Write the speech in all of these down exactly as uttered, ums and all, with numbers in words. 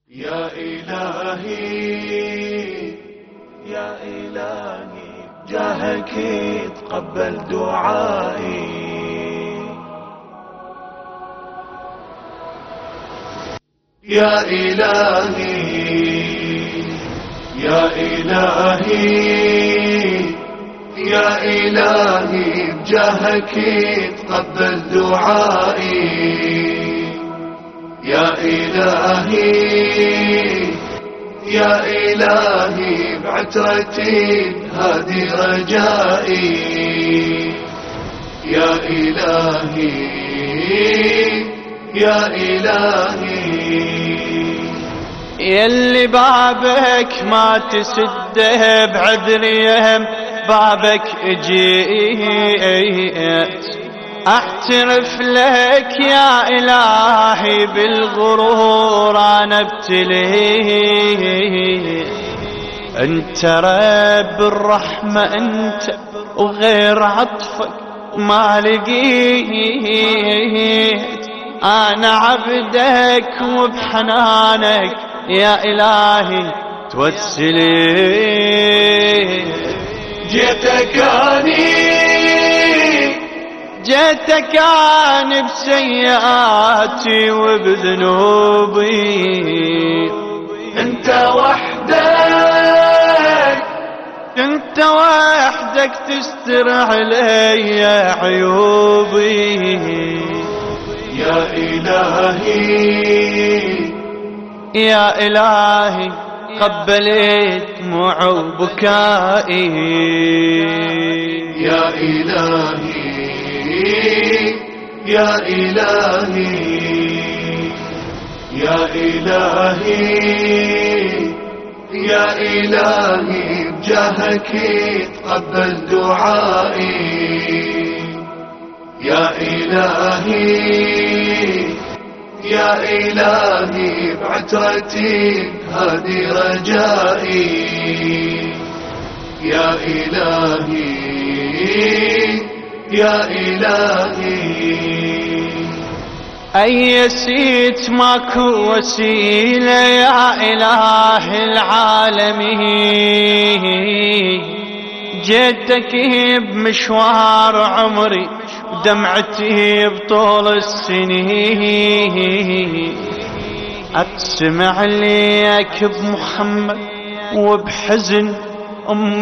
يا إلهي يا إلهي جاهك تقبل دعائي. يا إلهي يا إلهي يا إلهي بجاهك تقبل دعائي. يا إلهي يا إلهي بعترتي هادي رجائي. يا إلهي يا إلهي يلي بابك ما تسده بعذريهم بابك اجيت اعترف لك يا إلهي بالغرور انا ابتليت. انت رب الرحمة انت وغير عطفك ما لقيت. انا عبدك وبحنانك يا إلهي توسلي. جيتك اني جيتك أنا بسيئاتي وبذنوبي. انت وحدك انت وحدك تستر علي عيوبي. يا إلهي يا إلهي قبلت دموع وبكائي. يا إلهي يا إلهي يا إلهي يا إلهي بجاهك تقبل دعائي. يا إلهي يا إلهي بعترتي هادي رجائي. يا إلهي يا إلهي أيسيت ماكو وسيلة يا إله العالمين. جيتك بمشوار عمري ودمعتي بطول السنين. أتسمع ليك بمحمد وبحزن أم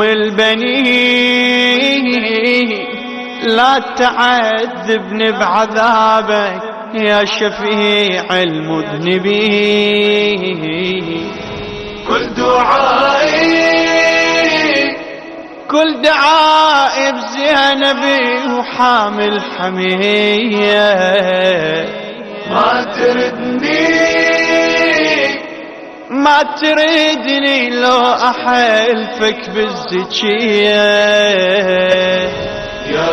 البنين. لا تعذبني بعذابك يا شفيع المذنبين. كل دعائي كل دعائي بزينبي وحامل حمية. ما تردني ما تريدني لو أحلفك بالزكية. يا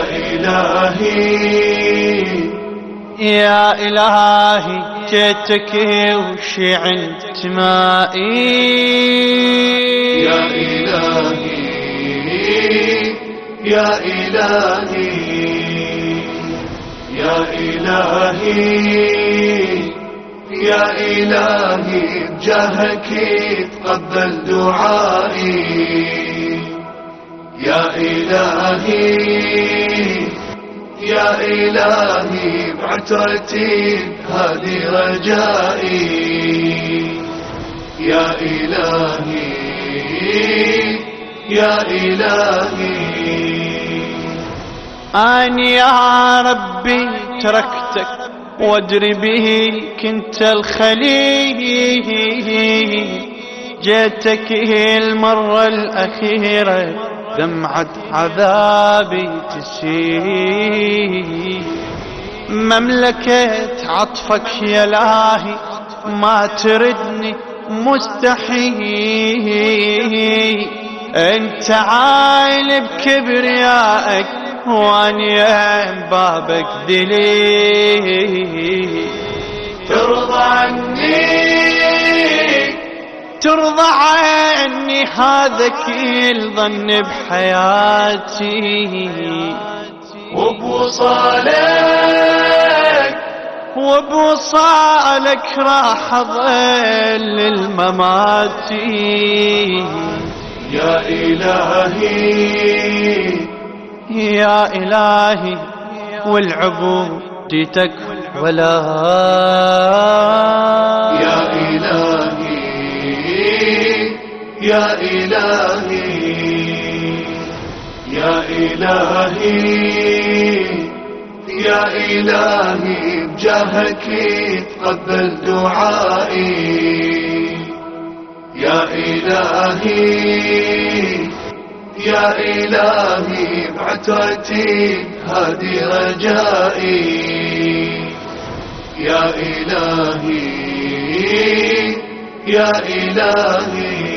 إلهي يا إلهي جيتك وشعنت مائي. يا إلهي يا إلهي يا إلهي يا إلهي بجاهك تقبل دعائي. يا إلهي يا إلهي بعترتي هادي رجائي. يا إلهي يا إلهي أنا يا ربي تركتك وادري به كنت الخليل. جيتك المرة الأخيرة دمعة عذابي تسيل. مملكة عطفك يا إلهي ما تردني مستحيل. انت عايل بكبريائك واني بابك ذليل. ترضى عني ترضى عني هذا كل ظن بحياتي. وبوصالك وبوصالك راح أظل الممات. يا إلهي يا إلهي والعبوديتك ولا. يا إلهي يا إلهي يا إلهي يا إلهي بجاهك تقبل دعائي. يا إلهي يا إلهي بعترتي هادي رجائي. يا إلهي يا إلهي